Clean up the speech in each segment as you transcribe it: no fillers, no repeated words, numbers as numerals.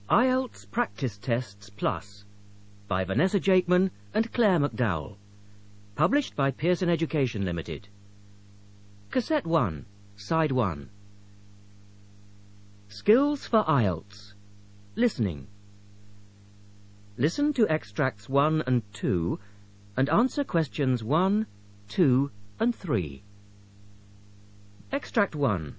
IELTS Practice Tests Plus by Vanessa Jakeman and Claire McDowell. Published by Pearson Education Limited. Cassette 1, Side 1. Skills for IELTS. Listening. Listen to extracts 1 and 2 and answer questions 1, 2 and 3. Extract 1.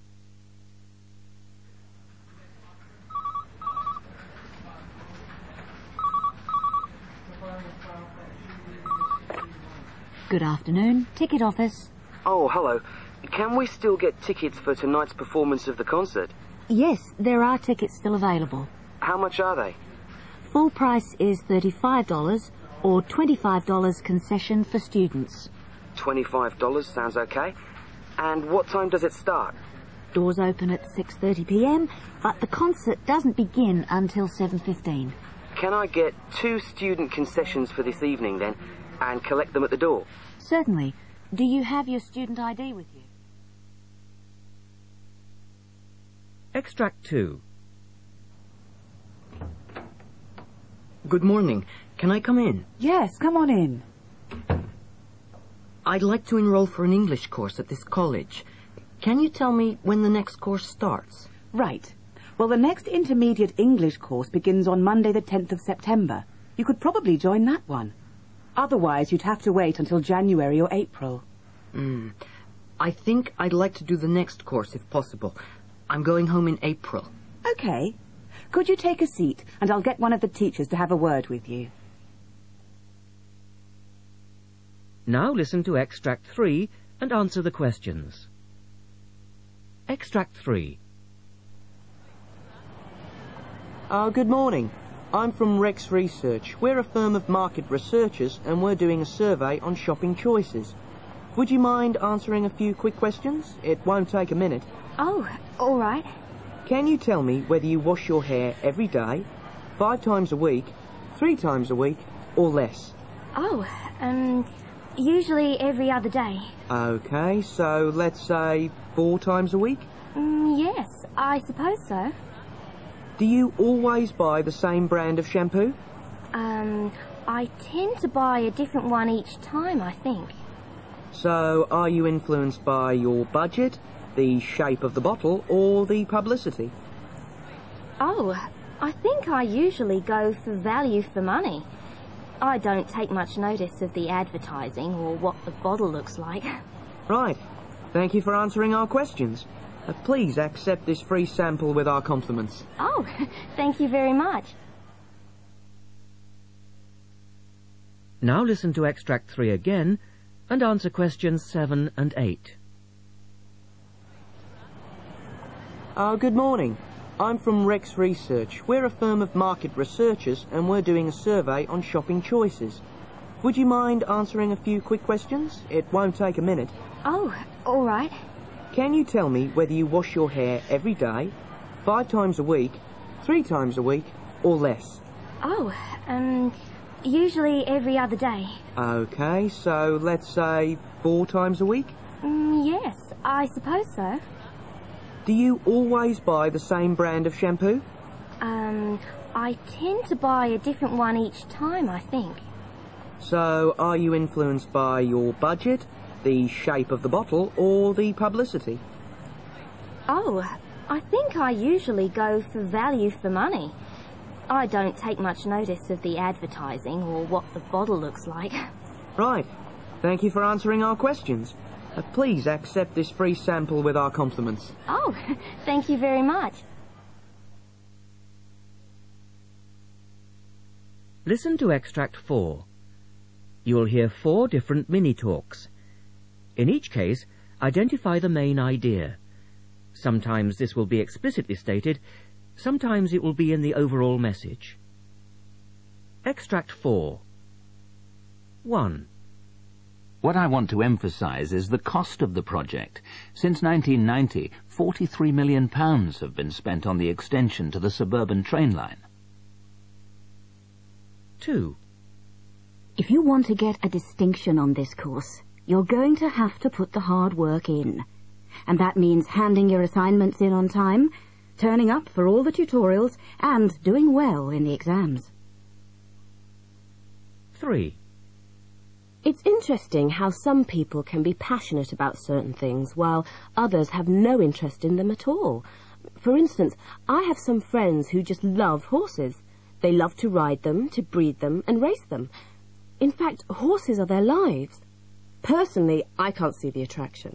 Good afternoon. Ticket office. Oh, hello. Can we still get tickets for tonight's performance of the concert? Yes, there are tickets still available. How much are they? Full price is $35 or $25 concession for students. $25 sounds okay. And what time does it start? Doors open at 6:30 p.m, but the concert doesn't begin until 7:15. Can I get 2 student concessions for this evening then, and collect them at the door? Certainly. Do you have your student ID with you? Extract 2. Good morning. Can I come in? Yes, come on in. I'd like to enroll for an English course at this college. Can you tell me when the next course starts? Right. Well, the next intermediate English course begins on Monday the 10th of September. You could probably join that one. Otherwise, you'd have to wait until January or April. I think I'd like to do the next course if possible. I'm going home in April. Okay. Could you take a seat and I'll get one of the teachers to have a word with you? Now listen to Extract 3 and answer the questions. Extract 3. Good morning. I'm from Rex Research. We're a firm of market researchers and we're doing a survey on shopping choices. Would you mind answering a few quick questions? It won't take a minute. Oh, all right. Can you tell me whether you wash your hair every day, 5 times a week, 3 times a week, or less? Oh, usually every other day. Okay, so let's say 4 times a week? Yes, I suppose so. Do you always buy the same brand of shampoo? I tend to buy a different one each time, I think. So are you influenced by your budget, the shape of the bottle, or the publicity? Oh, I think I usually go for value for money. I don't take much notice of the advertising or what the bottle looks like. Right. Thank you for answering our questions. Please accept this free sample with our compliments. Oh, thank you very much. Now listen to Extract 3 again and answer questions 7 and 8. Good morning. I'm from Rex Research. We're a firm of market researchers and we're doing a survey on shopping choices. Would you mind answering a few quick questions? It won't take a minute. Oh, all right. Can you tell me whether you wash your hair every day, 5 times a week, 3 times a week, or less? Oh, usually every other day. Okay, so let's say 4 times a week? Yes, I suppose so. Do you always buy the same brand of shampoo? I tend to buy a different one each time, I think. So are you influenced by your budget, the shape of the bottle, or the publicity? Oh, I think I usually go for value for money. I don't take much notice of the advertising or what the bottle looks like. Right. Thank you for answering our questions. Please accept this free sample with our compliments. Oh, thank you very much. Listen to Extract 4. You'll hear 4 different mini-talks. In each case, identify the main idea. Sometimes this will be explicitly stated, sometimes it will be in the overall message. Extract 4. 1. What I want to emphasize is the cost of the project. Since 1990, £43 million have been spent on the extension to the suburban train line. 2. If you want to get a distinction on this course, you're going to have to put the hard work in. And that means handing your assignments in on time, turning up for all the tutorials and doing well in the exams. 3. It's interesting how some people can be passionate about certain things while others have no interest in them at all. For instance, I have some friends who just love horses. They love to ride them, to breed them and race them. In fact, horses are their lives. Personally, I can't see the attraction.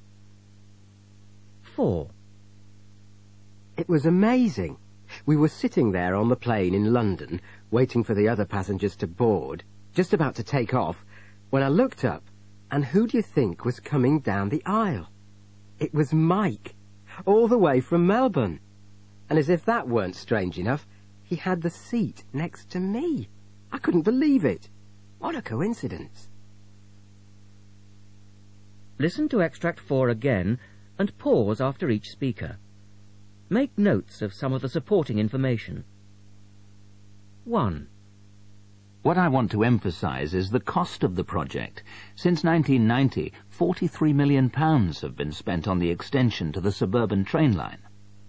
4. It was amazing. We were sitting there on the plane in London, waiting for the other passengers to board, just about to take off, when I looked up, and who do you think was coming down the aisle? It was Mike, all the way from Melbourne. And as if that weren't strange enough, he had the seat next to me. I couldn't believe it. What a coincidence. Listen to extract 4 again and pause after each speaker. Make notes of some of the supporting information. 1. What I want to emphasise is the cost of the project. Since 1990, £43 million have been spent on the extension to the suburban train line.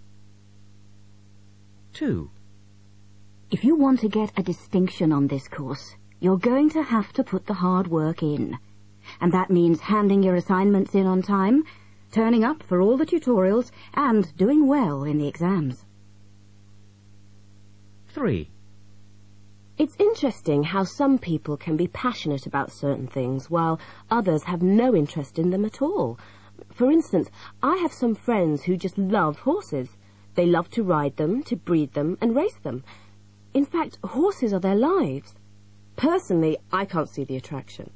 2. If you want to get a distinction on this course, you're going to have to put the hard work in. And that means handing your assignments in on time, turning up for all the tutorials, and doing well in the exams. 3. It's interesting how some people can be passionate about certain things while others have no interest in them at all. For instance, I have some friends who just love horses. They love to ride them, to breed them and race them. In fact, horses are their lives. Personally, I can't see the attraction.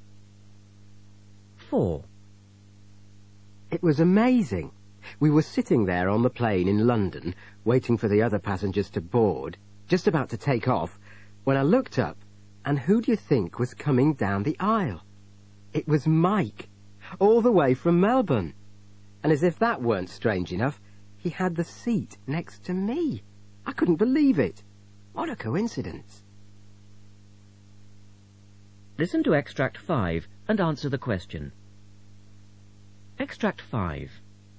4. It was amazing. We were sitting there on the plane in London, waiting for the other passengers to board, just about to take off, when I looked up, and who do you think was coming down the aisle? It was Mike, all the way from Melbourne. And as if that weren't strange enough, he had the seat next to me. I couldn't believe it. What a coincidence. Listen to extract 5 and answer the question. Extract 5.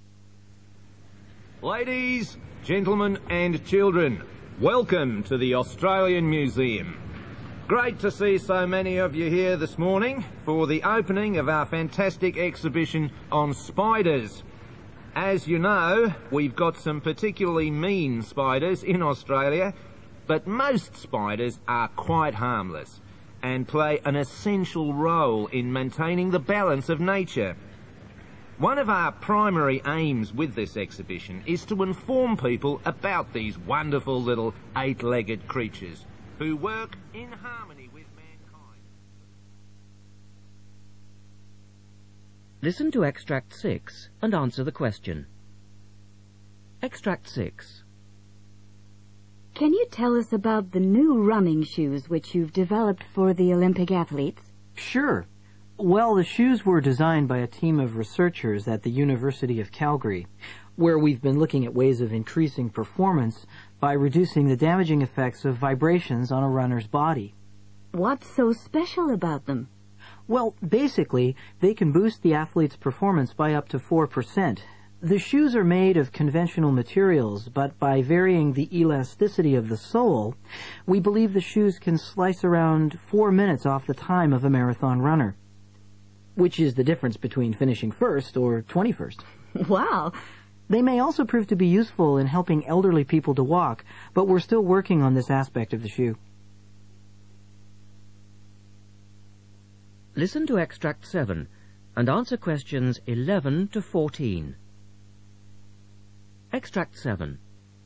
Ladies, gentlemen and children, welcome to the Australian Museum. Great to see so many of you here this morning for the opening of our fantastic exhibition on spiders. As you know, we've got some particularly mean spiders in Australia, but most spiders are quite harmless and play an essential role in maintaining the balance of nature. One of our primary aims with this exhibition is to inform people about these wonderful little 8-legged creatures who work in harmony with mankind. Listen to extract 6 and answer the question. Extract 6. Can you tell us about the new running shoes which you've developed for the Olympic athletes? Sure. Well, the shoes were designed by a team of researchers at the University of Calgary, where we've been looking at ways of increasing performance by reducing the damaging effects of vibrations on a runner's body. What's so special about them? Well, basically, they can boost the athlete's performance by up to 4%. The shoes are made of conventional materials, but by varying the elasticity of the sole, we believe the shoes can slice around 4 minutes off the time of a marathon runner, which is the difference between finishing first or 21st. Wow! They may also prove to be useful in helping elderly people to walk, but we're still working on this aspect of the shoe. Listen to extract 7 and answer questions 11 to 14. Extract 7.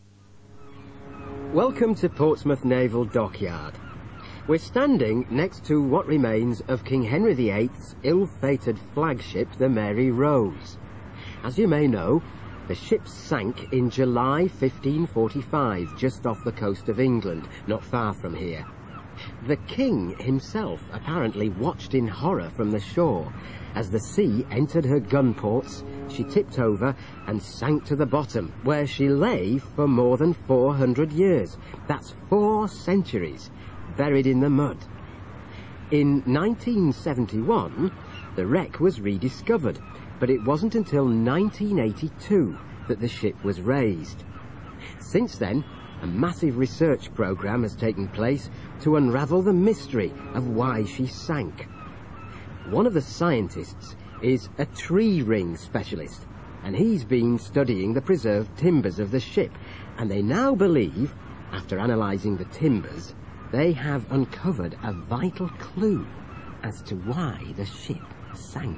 Welcome to Portsmouth Naval Dockyard. We're standing next to what remains of King Henry VIII's ill-fated flagship, the Mary Rose. As you may know, the ship sank in July 1545, just off the coast of England, not far from here. The king himself apparently watched in horror from the shore. As the sea entered her gun ports, she tipped over and sank to the bottom, where she lay for more than 400 years. That's 4 centuries, buried in the mud. In 1971, the wreck was rediscovered, but it wasn't until 1982 that the ship was raised. Since then, a massive research program has taken place to unravel the mystery of why she sank. One of the scientists is a tree ring specialist, and he's been studying the preserved timbers of the ship, and they now believe, after analysing the timbers, they have uncovered a vital clue as to why the ship sank.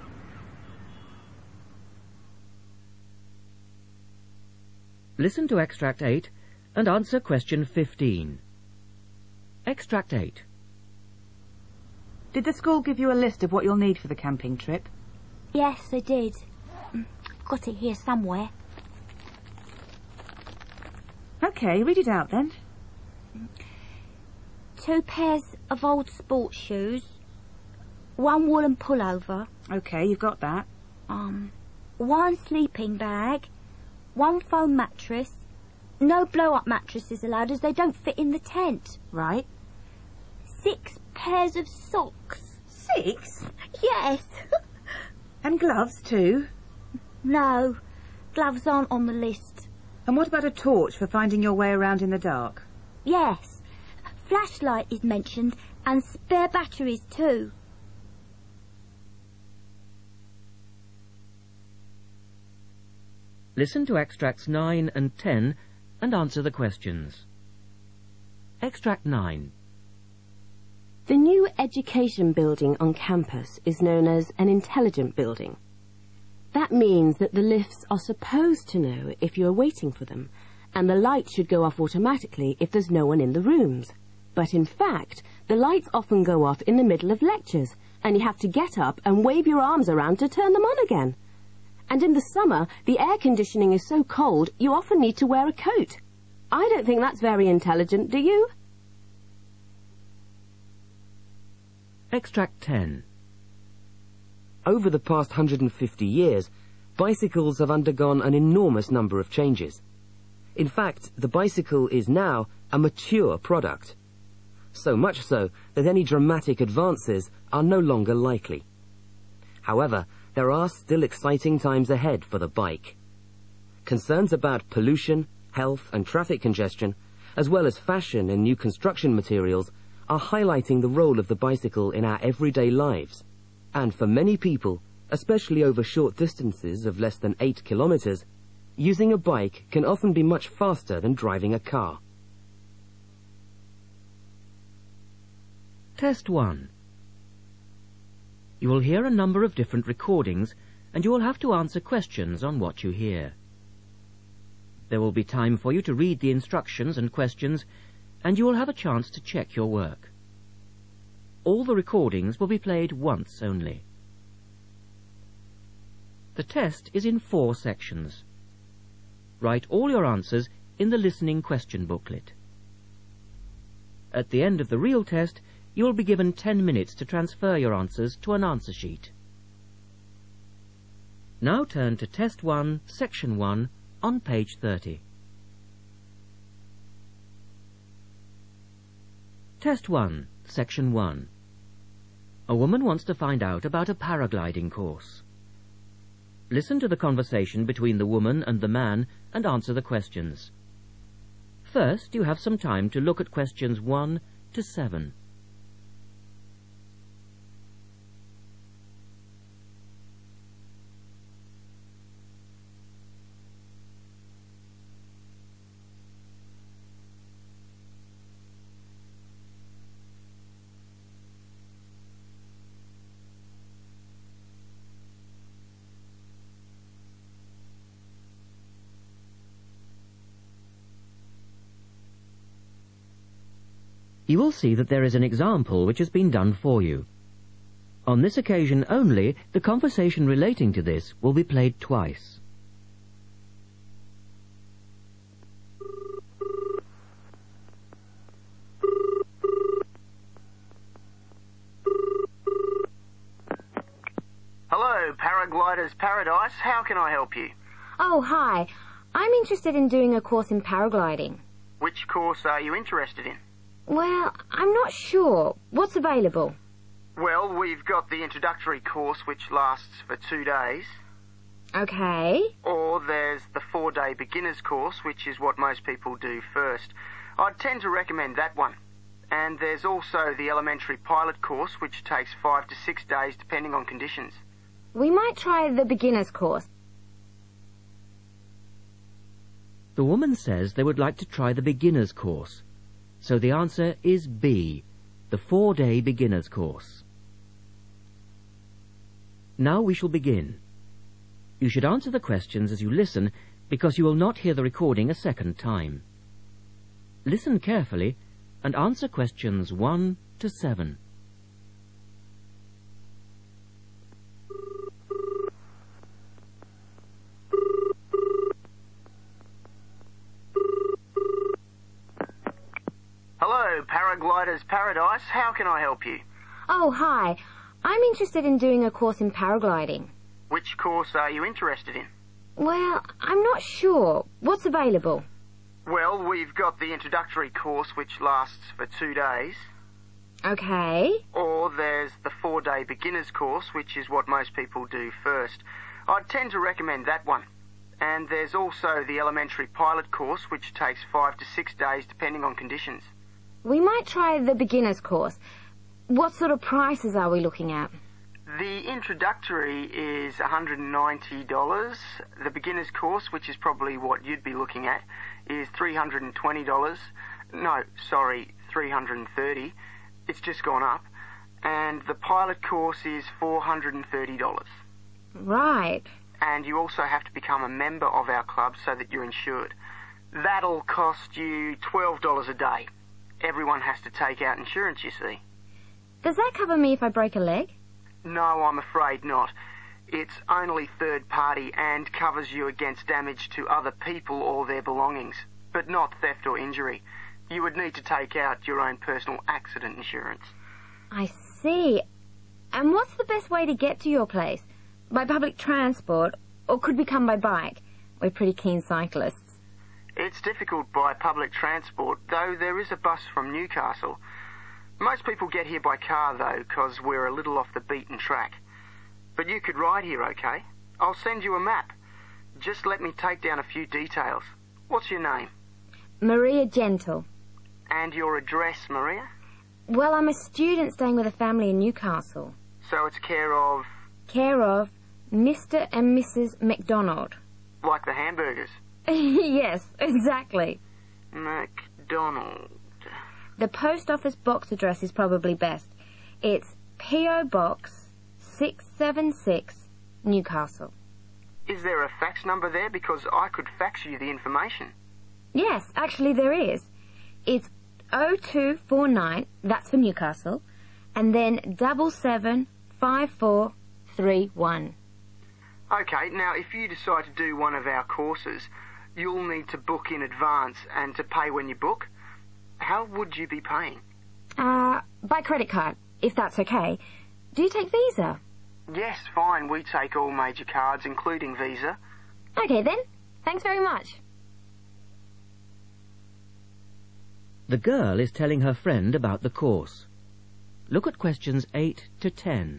Listen to Extract 8 and answer question 15. Extract 8. Did the school give you a list of what you'll need for the camping trip? Yes, they did. Got it here somewhere. OK, read it out then. 2 pairs of old sports shoes. 1 woolen pullover. OK, you've got that. 1 sleeping bag. 1 foam mattress. No blow-up mattresses allowed as they don't fit in the tent. Right. 6 pairs of socks. 6? Yes. And gloves too? No, gloves aren't on the list. And what about a torch for finding your way around in the dark? Yes. Flashlight is mentioned and spare batteries too. Listen to Extracts 9 and 10 and answer the questions. Extract 9. The new education building on campus is known as an intelligent building. That means that the lifts are supposed to know if you're waiting for them, and the lights should go off automatically if there's no one in the rooms. But in fact, the lights often go off in the middle of lectures, and you have to get up and wave your arms around to turn them on again. And in the summer, the air conditioning is so cold, you often need to wear a coat. I don't think that's very intelligent, do you? Extract 10. Over the past 150 years, bicycles have undergone an enormous number of changes. In fact, the bicycle is now a mature product. So much so that any dramatic advances are no longer likely. However, there are still exciting times ahead for the bike. Concerns about pollution, health and traffic congestion, as well as fashion and new construction materials, are highlighting the role of the bicycle in our everyday lives. And for many people, especially over short distances of less than 8 kilometers, using a bike can often be much faster than driving a car. Test 1. You will hear a number of different recordings, and you will have to answer questions on what you hear. There will be time for you to read the instructions and questions, and you will have a chance to check your work. All the recordings will be played once only. The test is in 4 sections. Write all your answers in the listening question booklet. At the end of the real test, you will be given 10 minutes to transfer your answers to an answer sheet. Now turn to Test 1, Section 1, on page 30. Test 1, Section 1. A woman wants to find out about a paragliding course. Listen to the conversation between the woman and the man and answer the questions. First, you have some time to look at questions 1 to 7. You will see that there is an example which has been done for you. On this occasion only, the conversation relating to this will be played twice. Hello, Paragliders Paradise. How can I help you? Oh, hi. I'm interested in doing a course in paragliding. Which course are you interested in? Well, I'm not sure. What's available? Well, we've got the introductory course, which lasts for 2 days. Okay. Or there's the 4-day beginner's course, which is what most people do first. I'd tend to recommend that one. And there's also the elementary pilot course, which takes 5 to 6 days depending on conditions. We might try the beginner's course. The woman says they would like to try the beginner's course. So the answer is B, the 4-day beginner's course. Now we shall begin. You should answer the questions as you listen, because you will not hear the recording a second time. Listen carefully and answer questions 1 to 7. Hello, Paragliders Paradise. How can I help you? Oh, hi. I'm interested in doing a course in paragliding. Which course are you interested in? Well, I'm not sure. What's available? Well, we've got the introductory course, which lasts for 2 days. Okay. Or there's the 4-day beginner's course, which is what most people do first. I'd tend to recommend that one. And there's also the elementary pilot course, which takes 5 to 6 days depending on conditions. We might try the beginner's course. What sort of prices are we looking at? The introductory is $190. The beginner's course, which is probably what you'd be looking at, is $320. No, sorry, $330. It's just gone up. And the pilot course is $430. Right. And you also have to become a member of our club so that you're insured. That'll cost you $12 a day. Everyone has to take out insurance, you see. Does that cover me if I break a leg? No, I'm afraid not. It's only third party and covers you against damage to other people or their belongings, but not theft or injury. You would need to take out your own personal accident insurance. I see. And what's the best way to get to your place? By public transport, or could we come by bike? We're pretty keen cyclists. It's difficult by public transport, though there is a bus from Newcastle. Most people get here by car, though, 'cause we're a little off the beaten track. But you could ride here, okay? I'll send you a map. Just let me take down a few details. What's your name? Maria Gentle. And your address, Maria? Well, I'm a student staying with a family in Newcastle. So it's care of... Care of Mr. and Mrs. McDonald. Like the hamburgers? Yes, exactly. McDonald. The post office box address is probably best. It's P.O. Box 676, Newcastle. Is there a fax number there? Because I could fax you the information. Yes, actually there is. It's 0249, that's for Newcastle, and then 775431. Okay, now if you decide to do one of our courses, you'll need to book in advance and to pay when you book. How would you be paying? By credit card, if that's okay. Do you take Visa? Yes, fine. We take all major cards, including Visa. Okay then. Thanks very much. The girl is telling her friend about the course. Look at questions 8 to 10.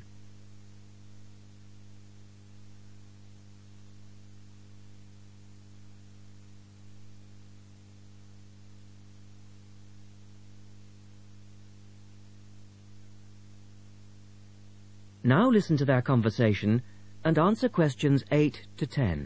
Now listen to their conversation and answer questions 8 to 10.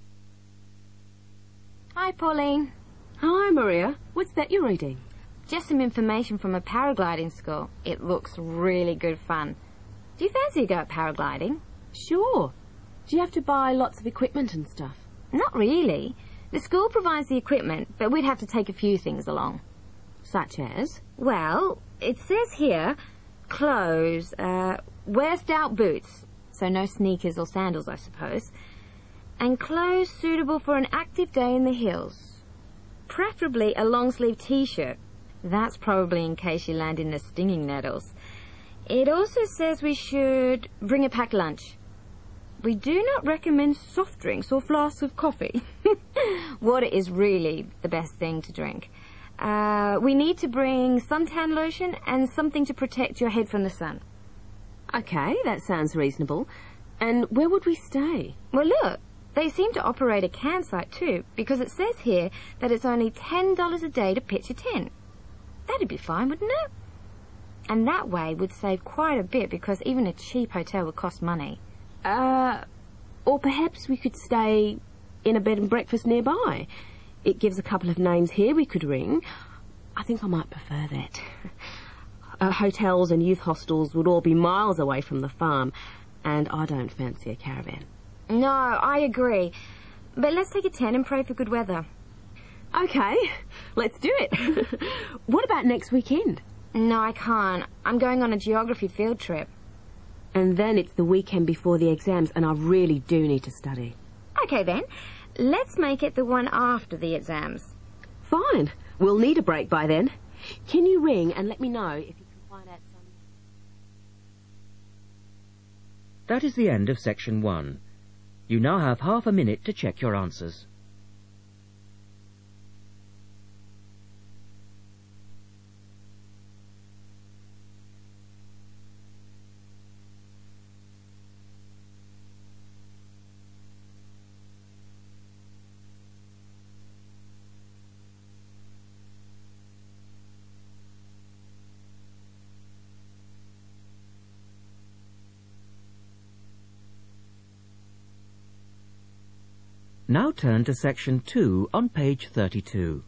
Hi, Pauline. Hi, Maria. What's that you're reading? Just some information from a paragliding school. It looks really good fun. Do you fancy a go at paragliding? Sure. Do you have to buy lots of equipment and stuff? Not really. The school provides the equipment, but we'd have to take a few things along. Such as? Well, it says here, clothes, wear stout boots, so no sneakers or sandals, I suppose, and clothes suitable for an active day in the hills. Preferably a long-sleeve t-shirt. That's probably in case you land in the stinging nettles. It also says we should bring a packed lunch. We do not recommend soft drinks or flasks of coffee. Water is really the best thing to drink. We need to bring suntan lotion and something to protect your head from the sun. Okay, that sounds reasonable. And where would we stay? Well, look, They seem to operate a campsite too, because it says here that it's only $10 a day to pitch a tent. That'd be fine, wouldn't it? And that way we'd save quite a bit, because even a cheap hotel would cost money. Or perhaps we could stay in a bed and breakfast nearby. It gives a couple of names here we could ring. I think I might prefer that. Hotels and youth hostels would all be miles away from the farm, and I don't fancy a caravan. No, I agree. But let's take a tent and pray for good weather. Okay, let's do it. What about next weekend? No, I can't. I'm going on a geography field trip. And then it's the weekend before the exams, and I really do need to study. Okay then, let's make it the one after the exams. Fine. We'll need a break by then. Can you ring and let me know if you can find out some... That is the end of section 1. You now have half a minute to check your answers. Now turn to section 2 on page 32.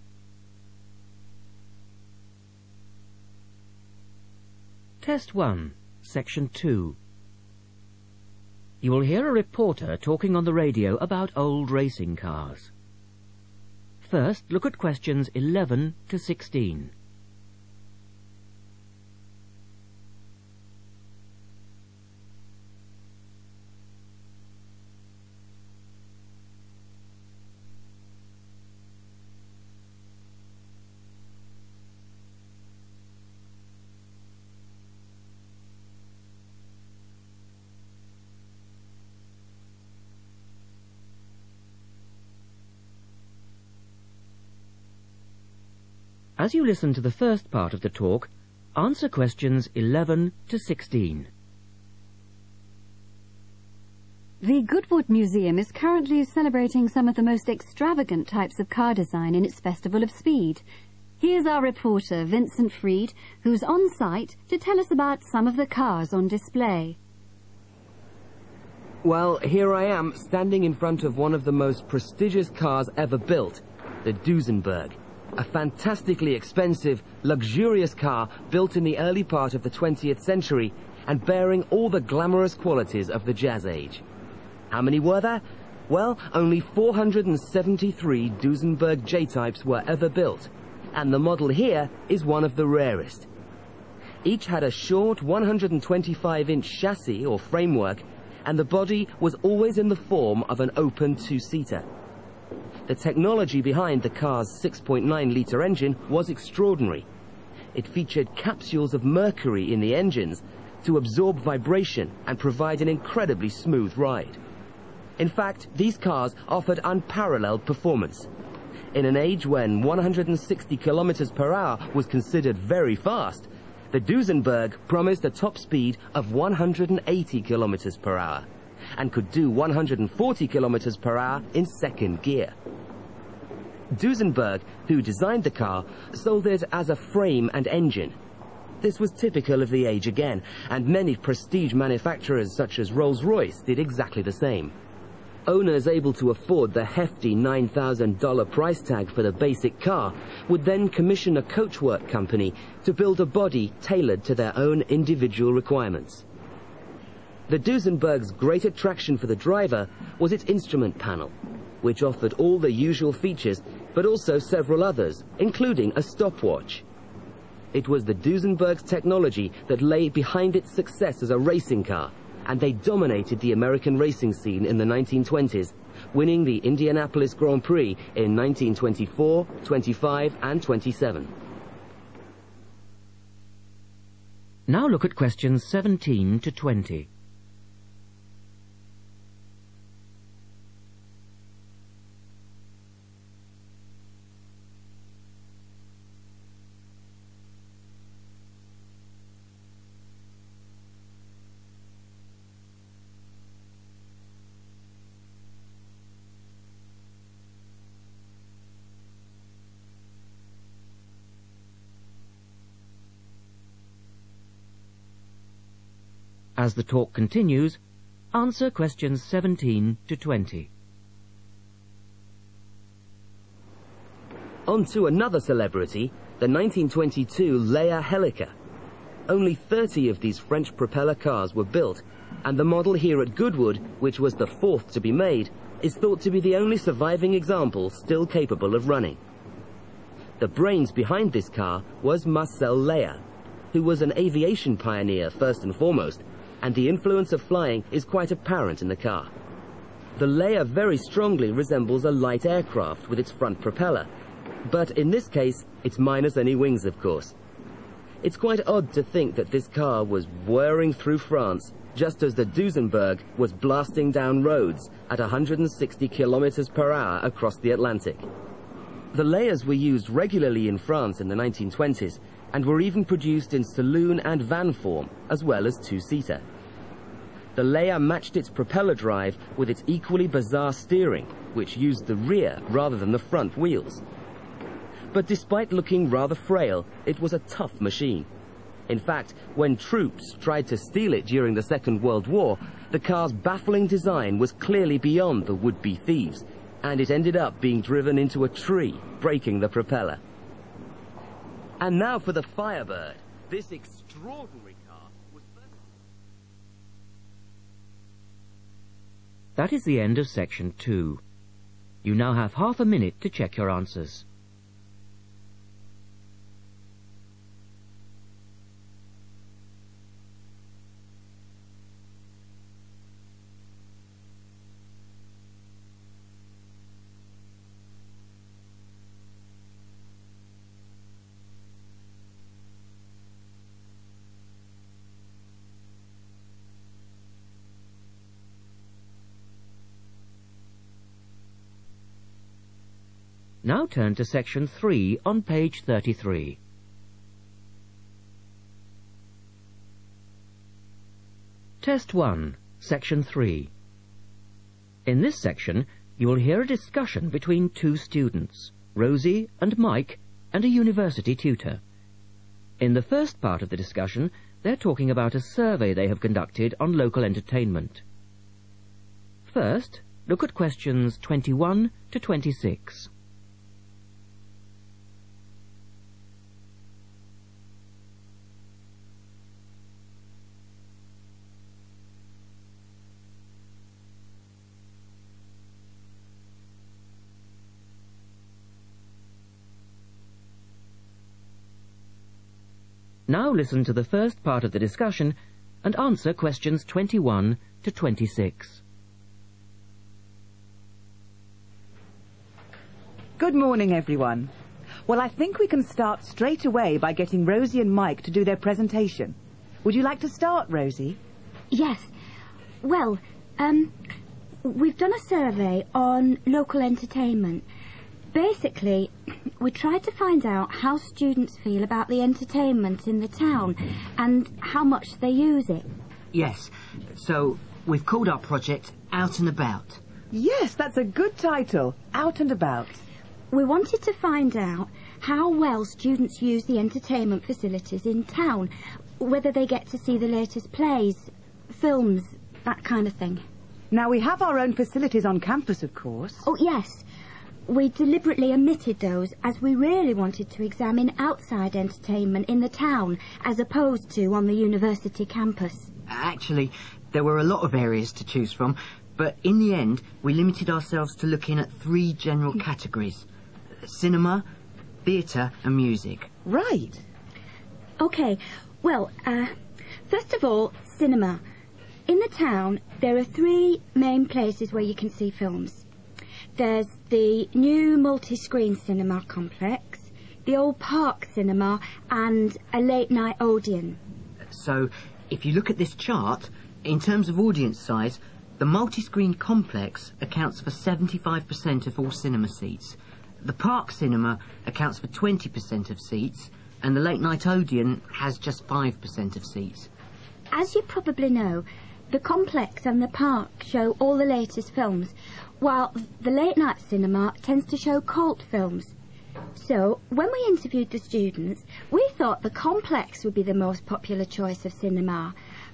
Test 1, section 2. You will hear a reporter talking on the radio about old racing cars. First, look at questions 11 to 16. As you listen to the first part of the talk, answer questions 11 to 16. The Goodwood Museum is currently celebrating some of the most extravagant types of car design in its Festival of Speed. Here's our reporter, Vincent Freed, who's on site to tell us about some of the cars on display. Well, here I am, standing in front of one of the most prestigious cars ever built, the Duesenberg. A fantastically expensive, luxurious car built in the early part of the 20th century and bearing all the glamorous qualities of the Jazz Age. How many were there? Well, only 473 Duesenberg J-types were ever built, and the model here is one of the rarest. Each had a short 125-inch chassis or framework, and the body was always in the form of an open two-seater. The technology behind the car's 6.9-litre engine was extraordinary. It featured capsules of mercury in the engines to absorb vibration and provide an incredibly smooth ride. In fact, these cars offered unparalleled performance. In an age when 160 kilometers per hour was considered very fast, the Duesenberg promised a top speed of 180 kilometers per hour and could do 140 kilometers per hour in second gear. Duesenberg, who designed the car, sold it as a frame and engine. This was typical of the age again, and many prestige manufacturers such as Rolls-Royce did exactly the same. Owners able to afford the hefty $9,000 price tag for the basic car would then commission a coachwork company to build a body tailored to their own individual requirements. The Duesenberg's great attraction for the driver was its instrument panel, which offered all the usual features, but also several others, including a stopwatch. It was the Duesenberg's technology that lay behind its success as a racing car, and they dominated the American racing scene in the 1920s, winning the Indianapolis Grand Prix in 1924, 25, and 27. Now look at questions 17 to 20. As the talk continues, answer questions 17 to 20. On to another celebrity, the 1922 Leia Helica. Only 30 of these French propeller cars were built, and the model here at Goodwood, which was the fourth to be made, is thought to be the only surviving example still capable of running. The brains behind this car was Marcel Leia, who was an aviation pioneer first and foremost, and the influence of flying is quite apparent in the car. The Leia very strongly resembles a light aircraft with its front propeller, but in this case, it's minus any wings, of course. It's quite odd to think that this car was whirring through France just as the Duesenberg was blasting down roads at 160 kilometers per hour across the Atlantic. The Leias were used regularly in France in the 1920s and were even produced in saloon and van form, as well as two-seater. The Leia matched its propeller drive with its equally bizarre steering, which used the rear rather than the front wheels. But despite looking rather frail, it was a tough machine. In fact, when troops tried to steal it during the Second World War, the car's baffling design was clearly beyond the would-be thieves, and it ended up being driven into a tree, breaking the propeller. And now for the Firebird. This extraordinary car was... That is the end of section 2. You now have half a minute to check your answers. Now turn to section 3 on page 33. Test 1, section 3. In this section, you will hear a discussion between two students, Rosie and Mike, and a university tutor. In the first part of the discussion, they're talking about a survey they have conducted on local entertainment. First, look at questions 21 to 26. Now listen to the first part of the discussion and answer questions 21 to 26. Good morning, everyone. Well, I think we can start straight away by getting Rosie and Mike to do their presentation. Would you like to start, Rosie? Yes. Well, we've done a survey on local entertainment. Basically, we tried to find out how students feel about the entertainment in the town and how much they use it. Yes, so we've called our project Out and About. Yes, that's a good title, Out and About. We wanted to find out how well students use the entertainment facilities in town, whether they get to see the latest plays, films, that kind of thing. Now, we have our own facilities on campus, of course. Oh, yes. We deliberately omitted those as we really wanted to examine outside entertainment in the town as opposed to on the university campus. Actually, there were a lot of areas to choose from, but in the end, we limited ourselves to looking at 3 general categories: cinema, theatre and music. Right. OK, well, first of all, cinema. In the town, there are 3 main places where you can see films. There's the new multi-screen cinema complex, the old Park Cinema, and a late-night Odeon. So, if you look at this chart, in terms of audience size, the multi-screen complex accounts for 75% of all cinema seats. The Park Cinema accounts for 20% of seats, and the late-night Odeon has just 5% of seats. As you probably know, the complex and the park show all the latest films, while the late-night cinema tends to show cult films. So, when we interviewed the students, we thought the complex would be the most popular choice of cinema.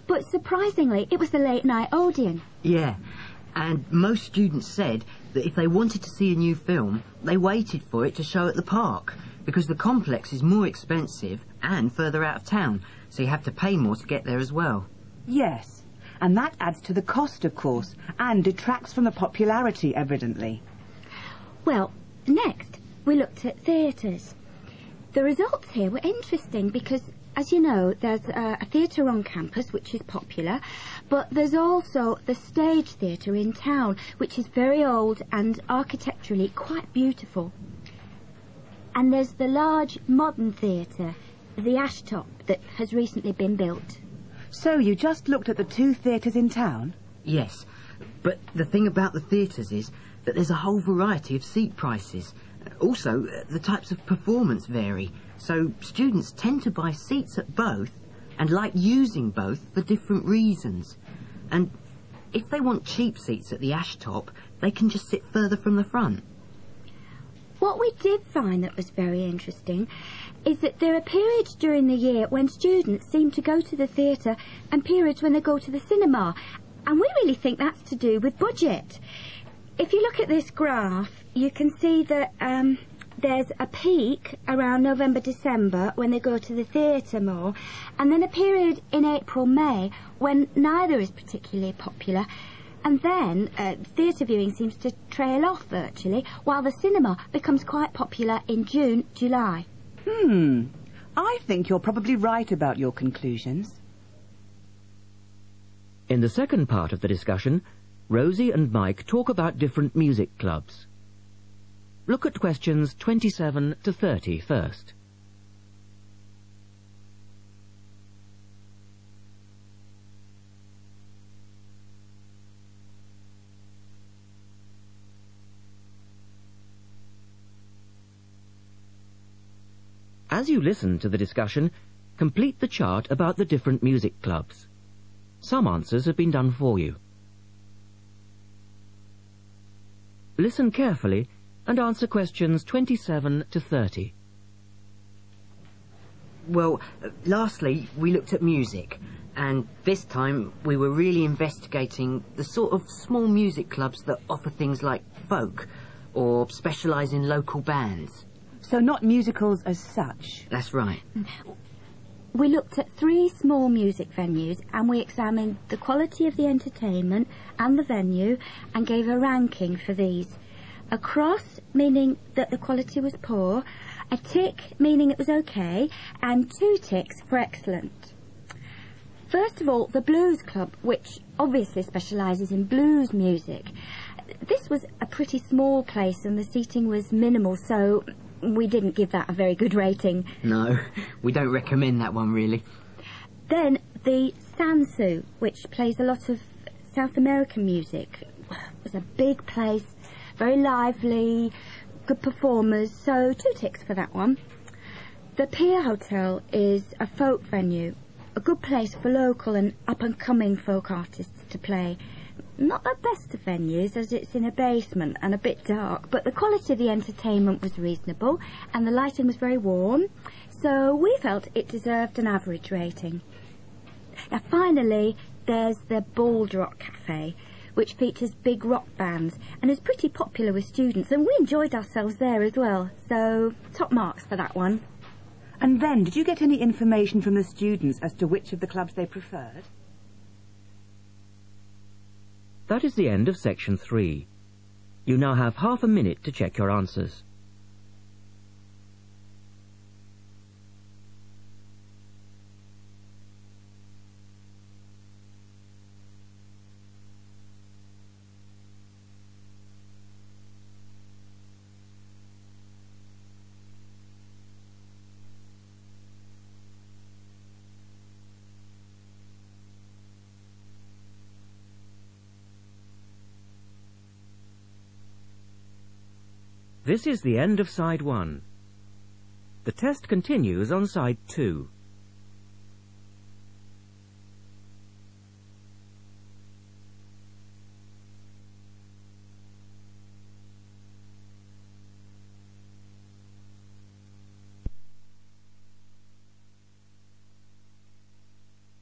But surprisingly, it was the late-night Odeon. Yeah, and most students said that if they wanted to see a new film, they waited for it to show at the park, because the complex is more expensive and further out of town, so you have to pay more to get there as well. Yes, and that adds to the cost, of course, and detracts from the popularity, evidently. Well, next, we looked at theatres. The results here were interesting because, as you know, there's a theatre on campus which is popular, but there's also the Stage Theatre in town, which is very old and architecturally quite beautiful. And there's the large modern theatre, the Ashtop, that has recently been built. So you just looked at the 2 theatres in town? Yes, but the thing about the theatres is that there's a whole variety of seat prices. Also, the types of performance vary, so students tend to buy seats at both and like using both for different reasons. And if they want cheap seats at the Ashtop, they can just sit further from the front. What we did find that was very interesting is that there are periods during the year when students seem to go to the theatre and periods when they go to the cinema, and we really think that's to do with budget. If you look at this graph, you can see that there's a peak around November, December when they go to the theatre more, and then a period in April, May when neither is particularly popular, and then theatre viewing seems to trail off virtually, while the cinema becomes quite popular in June, July. I think you're probably right about your conclusions. In the second part of the discussion, Rosie and Mike talk about different music clubs. Look at questions 27 to 30 first. As you listen to the discussion, complete the chart about the different music clubs. Some answers have been done for you. Listen carefully and answer questions 27 to 30. Well, lastly, we looked at music, and this time we were really investigating the sort of small music clubs that offer things like folk, or specialise in local bands. So not musicals as such? That's right. We looked at 3 small music venues and we examined the quality of the entertainment and the venue and gave a ranking for these. A cross, meaning that the quality was poor, a tick, meaning it was okay, and 2 ticks for excellent. First of all, the Blues Club, which obviously specialises in blues music. This was a pretty small place and the seating was minimal, so we didn't give that a very good rating. No, we don't recommend that one, really. Then the Sansu, which plays a lot of South American music. It was a big place, very lively, good performers, so 2 ticks for that one. The Pier Hotel is a folk venue, a good place for local and up-and-coming folk artists to play. Not the best of venues, as it's in a basement and a bit dark, but the quality of the entertainment was reasonable and the lighting was very warm, so we felt it deserved an average rating. Now finally, there's the Bald Rock Cafe, which features big rock bands and is pretty popular with students, and we enjoyed ourselves there as well, so top marks for that one. And then, did you get any information from the students as to which of the clubs they preferred? That is the end of section 3. You now have half a minute to check your answers. This is the end of side 1. The test continues on side 2.